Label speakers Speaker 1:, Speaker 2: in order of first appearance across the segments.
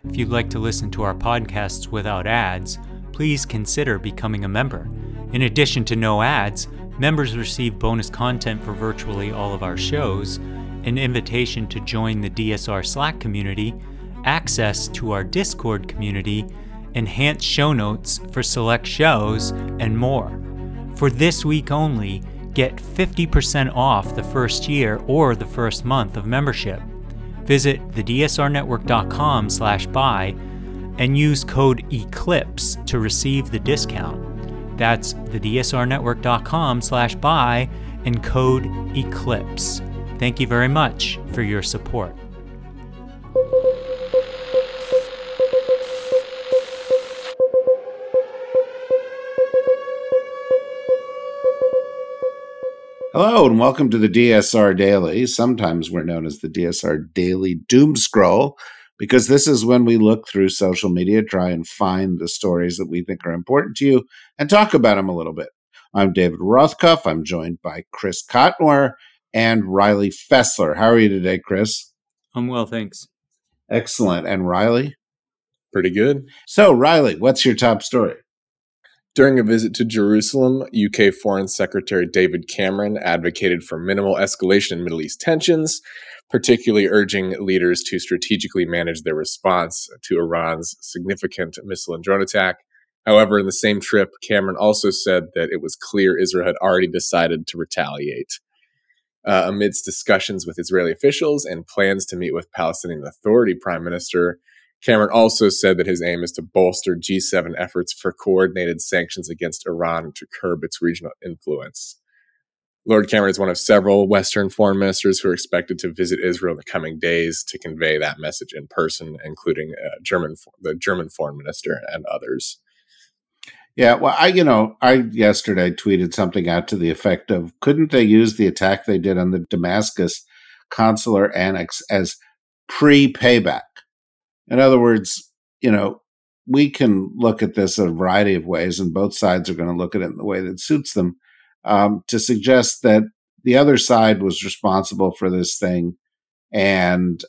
Speaker 1: If you'd like to listen to our podcasts without ads, please consider becoming a member. In addition to no ads, members receive bonus content for virtually all of our shows, an invitation to join the DSR Slack community, access to our Discord community, enhanced show notes for select shows, and more. For this week only, get 50% off the first year or the first month of membership. Visit thedsrnetwork.com/buy and use code ECLIPSE to receive the discount. That's thedsrnetwork.com/buy and code ECLIPSE. Thank you very much for your support.
Speaker 2: Hello and welcome to the DSR Daily. Sometimes we're known as the DSR Daily Doom Scroll because this is when we look through social media, try and find the stories that we think are important to you and talk about them a little bit. I'm David Rothkopf. I'm joined by Chris Cotnor and Riley Fessler. How are you today, Chris?
Speaker 1: I'm well, thanks.
Speaker 2: Excellent. And Riley?
Speaker 3: Pretty good.
Speaker 2: So, Riley, what's your top story?
Speaker 3: During a visit to Jerusalem, UK Foreign Secretary David Cameron advocated for minimal escalation in Middle East tensions, particularly urging leaders to strategically manage their response to Iran's significant missile and drone attack. However, in the same trip, Cameron also said that it was clear Israel had already decided to retaliate. Amidst discussions with Israeli officials and plans to meet with Palestinian Authority Prime Minister, Cameron also said that his aim is to bolster G7 efforts for coordinated sanctions against Iran to curb its regional influence. Lord Cameron is one of several Western foreign ministers who are expected to visit Israel in the coming days to convey that message in person, including the German foreign minister and others.
Speaker 2: Yeah, well, I yesterday tweeted something out to the effect of, couldn't they use the attack they did on the Damascus consular annex as pre-payback? In other words, we can look at this a variety of ways, and both sides are going to look at it in the way that suits them, to suggest that the other side was responsible for this thing, and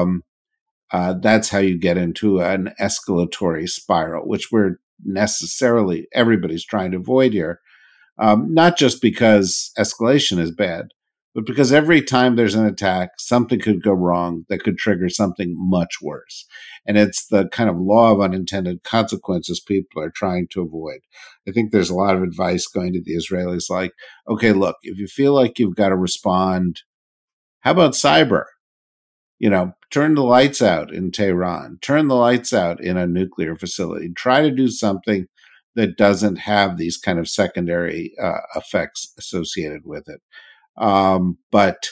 Speaker 2: that's how you get into an escalatory spiral, which everybody's trying to avoid here, not just because escalation is bad, but because every time there's an attack, something could go wrong that could trigger something much worse. And it's the kind of law of unintended consequences people are trying to avoid. I think there's a lot of advice going to the Israelis like, okay, look, if you feel like you've got to respond, how about cyber? Turn the lights out in Tehran, turn the lights out in a nuclear facility, try to do something that doesn't have these kind of secondary effects associated with it. That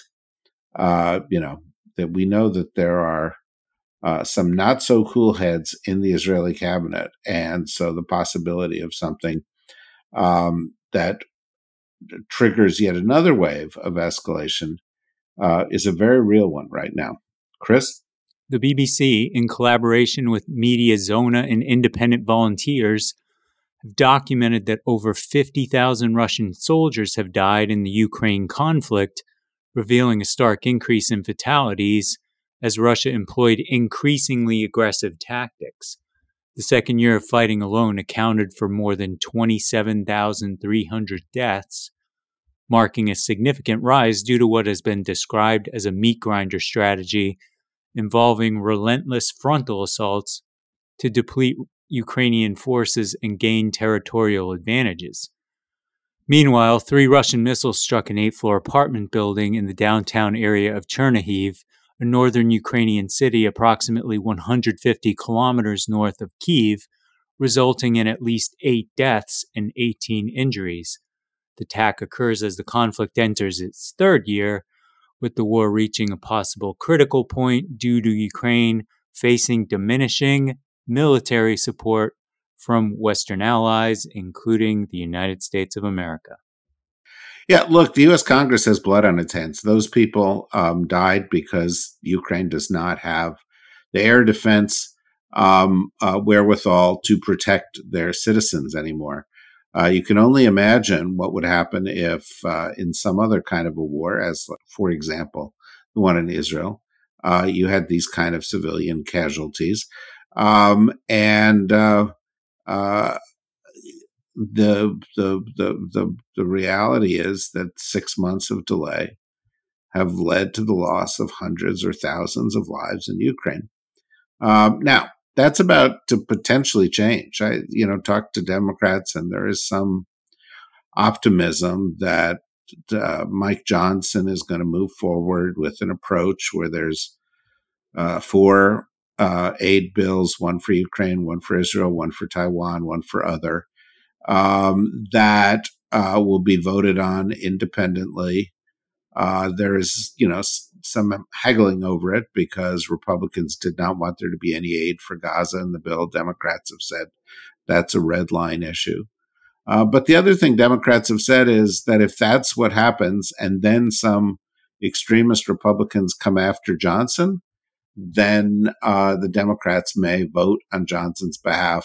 Speaker 2: we know that there are some not so cool heads in the Israeli cabinet. And so the possibility of something that triggers yet another wave of escalation is a very real one right now. Chris?
Speaker 1: The BBC, in collaboration with Media Zona and independent volunteers, have documented that over 50,000 Russian soldiers have died in the Ukraine conflict, revealing a stark increase in fatalities as Russia employed increasingly aggressive tactics. The second year of fighting alone accounted for more than 27,300 deaths, marking a significant rise due to what has been described as a meat grinder strategy involving relentless frontal assaults to deplete Ukrainian forces and gain territorial advantages. Meanwhile, 3 Russian missiles struck an 8th-floor apartment building in the downtown area of Chernihiv, a northern Ukrainian city approximately 150 kilometers north of Kyiv, resulting in at least 8 deaths and 18 injuries. The attack occurs as the conflict enters its 3rd year, with the war reaching a possible critical point due to Ukraine facing diminishing military support from Western allies, including the United States of America.
Speaker 2: Yeah, look, the U.S. Congress has blood on its hands. Those people died because Ukraine does not have the air defense wherewithal to protect their citizens anymore. You can only imagine what would happen if in some other kind of a war, as, for example, the one in Israel, you had these kind of civilian casualties. And the reality is that 6 months of delay have led to the loss of hundreds or thousands of lives in Ukraine. Now, that's about to potentially change. I, talked to Democrats, and there is some optimism that Mike Johnson is going to move forward with an approach where there's 4 aid bills, one for Ukraine, one for Israel, one for Taiwan, one for other, that will be voted on independently. There is, some haggling over it because Republicans did not want there to be any aid for Gaza in the bill. Democrats have said that's a red line issue. But the other thing Democrats have said is that if that's what happens and then some extremist Republicans come after Johnson, then the Democrats may vote on Johnson's behalf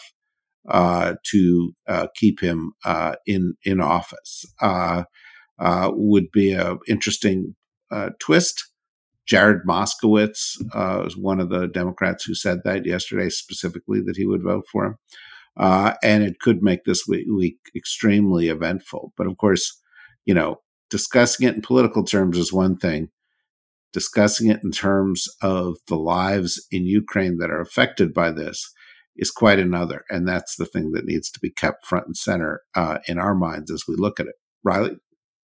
Speaker 2: to keep him in office. Would be an interesting twist. Jared Moskowitz was one of the Democrats who said that yesterday, specifically that he would vote for him. And it could make this week extremely eventful. But of course, discussing it in political terms is one thing. Discussing it in terms of the lives in Ukraine that are affected by this is quite another. And that's the thing that needs to be kept front and center in our minds as we look at it. Riley?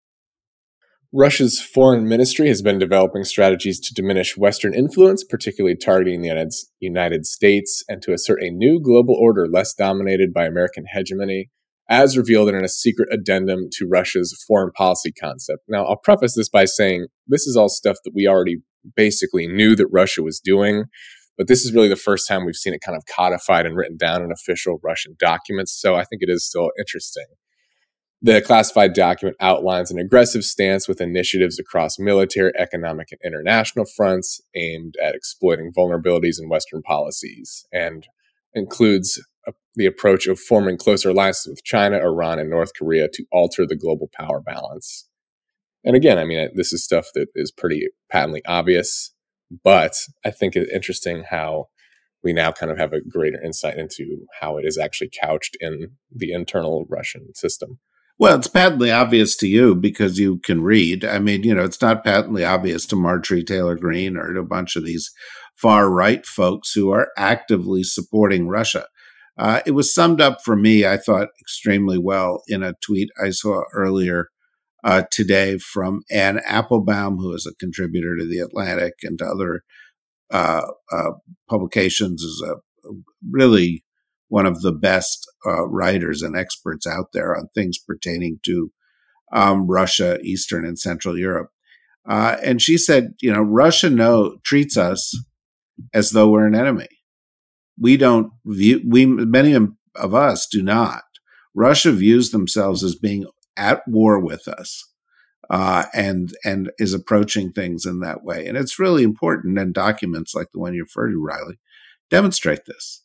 Speaker 3: Russia's foreign ministry has been developing strategies to diminish Western influence, particularly targeting the United States, and to assert a new global order less dominated by American hegemony, as revealed in a secret addendum to Russia's foreign policy concept. Now, I'll preface this by saying this is all stuff that we already basically knew that Russia was doing, but this is really the first time we've seen it kind of codified and written down in official Russian documents, so I think it is still interesting. The classified document outlines an aggressive stance with initiatives across military, economic, and international fronts aimed at exploiting vulnerabilities in Western policies, and includes the approach of forming closer alliances with China, Iran, and North Korea to alter the global power balance. And again, I mean, this is stuff that is pretty patently obvious, but I think it's interesting how we now kind of have a greater insight into how it is actually couched in the internal Russian system.
Speaker 2: Well, it's patently obvious to you because you can read. I mean, it's not patently obvious to Marjorie Taylor Greene or to a bunch of these far right folks who are actively supporting Russia. It was summed up for me, I thought, extremely well in a tweet I saw earlier today from Anne Applebaum, who is a contributor to The Atlantic and to other publications, is a really one of the best writers and experts out there on things pertaining to Russia, Eastern and Central Europe. And she said, Russia treats us as though we're an enemy. Many of us do not. Russia views themselves as being at war with us and is approaching things in that way. And it's really important, and documents like the one you referred to, Riley, demonstrate this.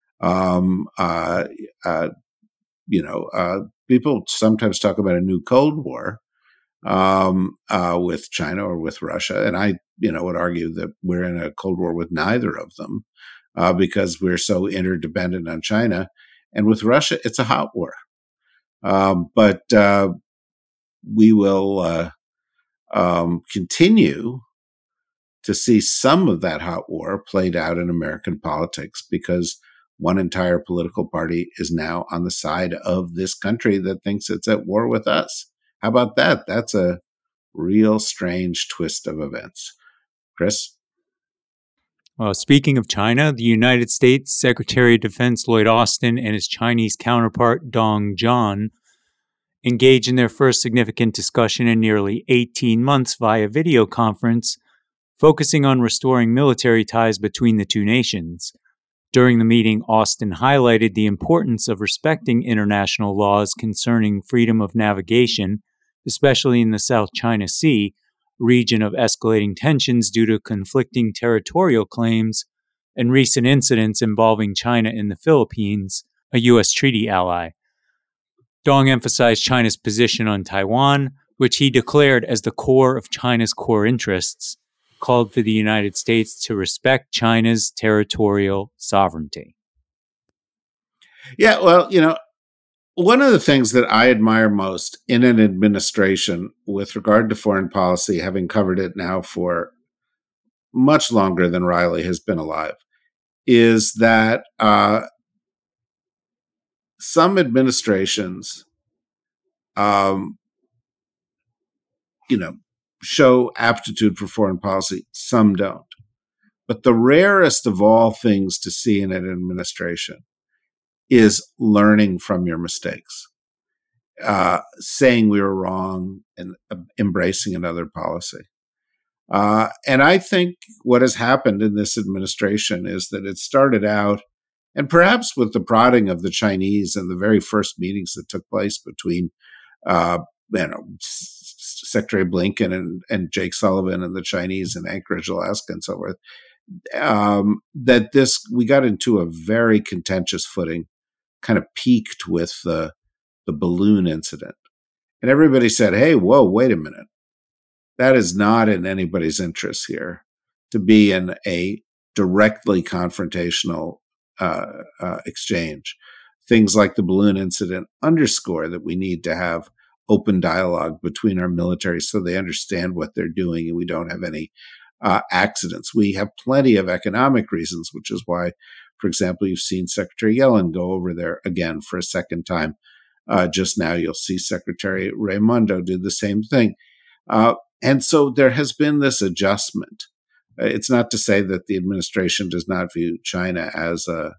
Speaker 2: People sometimes talk about a new Cold War with China or with Russia, and I, would argue that we're in a Cold War with neither of them because we're so interdependent on China, and with Russia, it's a hot war. But we will continue to see some of that hot war played out in American politics because one entire political party is now on the side of this country that thinks it's at war with us. How about that? That's a real strange twist of events. Chris?
Speaker 1: Well, speaking of China, the United States Secretary of Defense Lloyd Austin and his Chinese counterpart Dong Jian engaged in their first significant discussion in nearly 18 months via video conference, focusing on restoring military ties between the two nations. During the meeting, Austin highlighted the importance of respecting international laws concerning freedom of navigation, especially in the South China Sea, region of escalating tensions due to conflicting territorial claims and recent incidents involving China in the Philippines, a U.S. treaty ally. Dong emphasized China's position on Taiwan, which he declared as the core of China's core interests. called for the United States to respect China's territorial sovereignty.
Speaker 2: Yeah, well, one of the things that I admire most in an administration with regard to foreign policy, having covered it now for much longer than Riley has been alive, is that some administrations, um, show aptitude for foreign policy, some don't. But the rarest of all things to see in an administration is learning from your mistakes, saying we were wrong and embracing another policy. And I think what has happened in this administration is that it started out, and perhaps with the prodding of the Chinese and the very first meetings that took place between Secretary Blinken and Jake Sullivan and the Chinese in Anchorage, Alaska, and so forth, that we got into a very contentious footing, kind of peaked with the balloon incident. And everybody said, hey, whoa, wait a minute. That is not in anybody's interest here to be in a directly confrontational exchange. Things like the balloon incident underscore that we need to have open dialogue between our military so they understand what they're doing and we don't have any accidents. We have plenty of economic reasons, which is why, for example, you've seen Secretary Yellen go over there again for a second time. Just now, you'll see Secretary Raimondo do the same thing. And so there has been this adjustment. It's not to say that the administration does not view China as a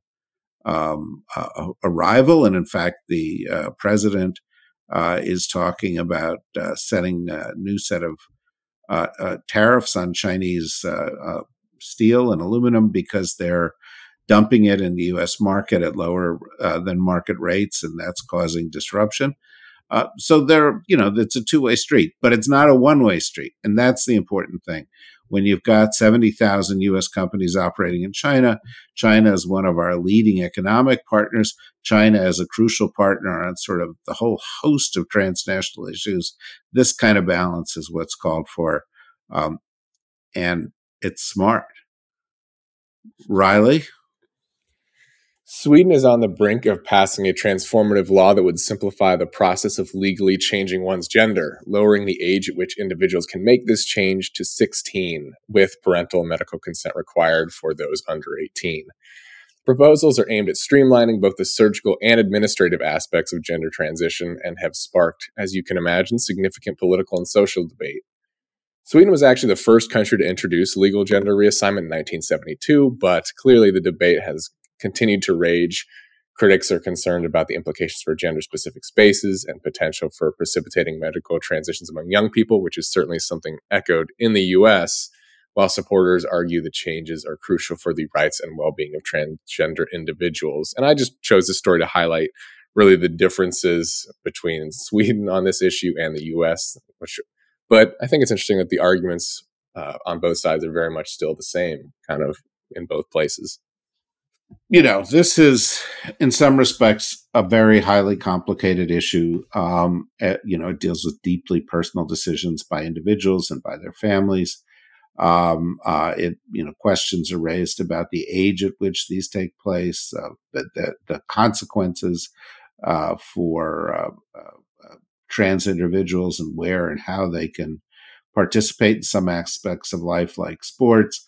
Speaker 2: rival. And in fact, the president is talking about setting a new set of tariffs on Chinese steel and aluminum because they're dumping it in the U.S. market at lower than market rates, and that's causing disruption. So it's a two-way street, but it's not a one-way street, and that's the important thing. When you've got 70,000 U.S. companies operating in China, China is one of our leading economic partners. China is a crucial partner on sort of the whole host of transnational issues. This kind of balance is what's called for, and it's smart. Riley?
Speaker 3: Sweden is on the brink of passing a transformative law that would simplify the process of legally changing one's gender, lowering the age at which individuals can make this change to 16, with parental and medical consent required for those under 18. Proposals are aimed at streamlining both the surgical and administrative aspects of gender transition and have sparked, as you can imagine, significant political and social debate. Sweden was actually the first country to introduce legal gender reassignment in 1972, but clearly the debate has continued to rage. Critics are concerned about the implications for gender-specific spaces and potential for precipitating medical transitions among young people, which is certainly something echoed in the U.S., while supporters argue the changes are crucial for the rights and well-being of transgender individuals. And I just chose this story to highlight really the differences between Sweden on this issue and the U.S., but I think it's interesting that the arguments on both sides are very much still the same, kind of in both places.
Speaker 2: This is, in some respects, a very highly complicated issue. It deals with deeply personal decisions by individuals and by their families. Questions are raised about the age at which these take place, the consequences for trans individuals and where and how they can participate in some aspects of life, like sports,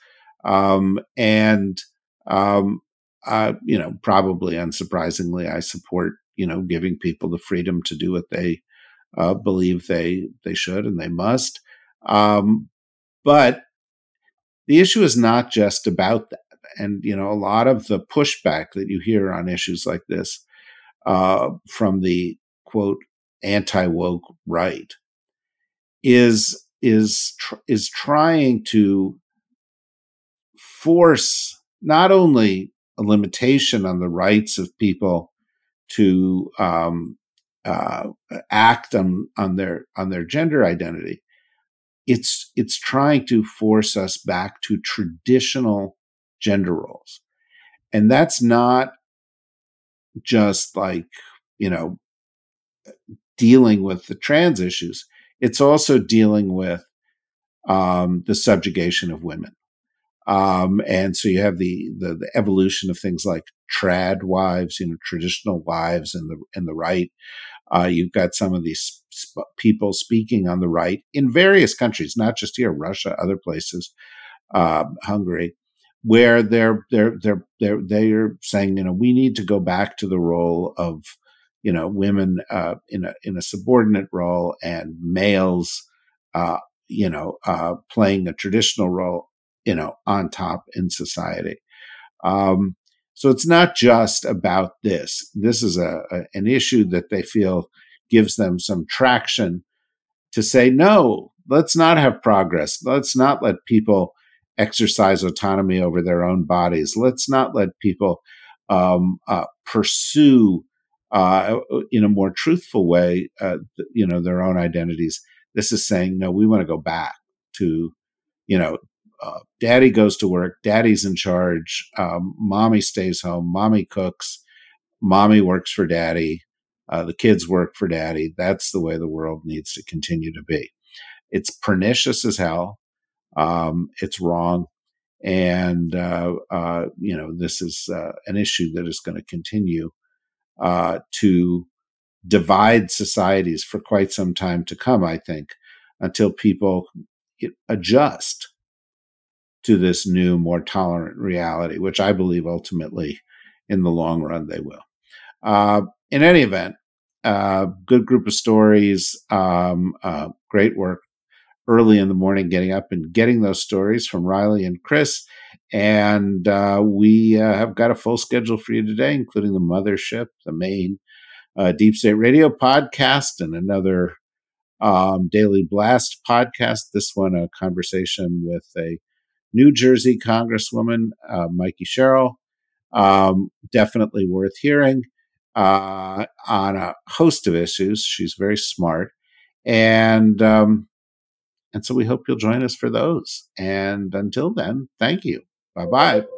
Speaker 2: probably unsurprisingly, I support, giving people the freedom to do what they believe they should and they must. But the issue is not just about that. And, a lot of the pushback that you hear on issues like this from the, quote, anti-woke right is trying to force not only a limitation on the rights of people to act on their gender identity. It's trying to force us back to traditional gender roles, and that's not just like dealing with the trans issues. It's also dealing with the subjugation of women. And so you have the evolution of things like trad wives, traditional wives in the right. You've got some of these people speaking on the right in various countries, not just here, Russia, other places, Hungary, where they're saying, we need to go back to the role of, women in a subordinate role and males, playing a traditional role, on top in society. So it's not just about this. This is an issue that they feel gives them some traction to say, no, let's not have progress. Let's not let people exercise autonomy over their own bodies. Let's not let people pursue in a more truthful way, their own identities. This is saying, no, we want to go back to, daddy goes to work, daddy's in charge, mommy stays home, mommy cooks, mommy works for daddy, the kids work for daddy. That's the way the world needs to continue to be. It's pernicious as hell. It's wrong. And, this is an issue that is going to continue to divide societies for quite some time to come, I think, until people adjust to this new, more tolerant reality, which I believe ultimately in the long run they will. In any event, good group of stories, great work early in the morning, getting up and getting those stories from Riley and Chris. And we have got a full schedule for you today, including the Mothership, the main Deep State Radio podcast, and another Daily Blast podcast. This one, a conversation with a New Jersey Congresswoman, Mikey Sherrill. Definitely worth hearing on a host of issues. She's very smart. And so we hope you'll join us for those. And until then, thank you. Bye-bye.